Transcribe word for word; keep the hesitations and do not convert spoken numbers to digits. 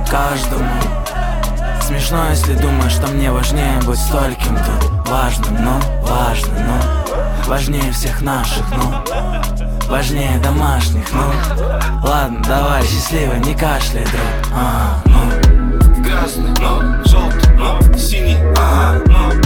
каждому. Смешно, если думаешь, что мне важнее быть стольким тут важным, но важно, но важнее всех наших, ну важнее домашних, ну ладно, давай, счастливо, не кашляй, друг. А, ну. Красный, но желтый, но синий, а, ну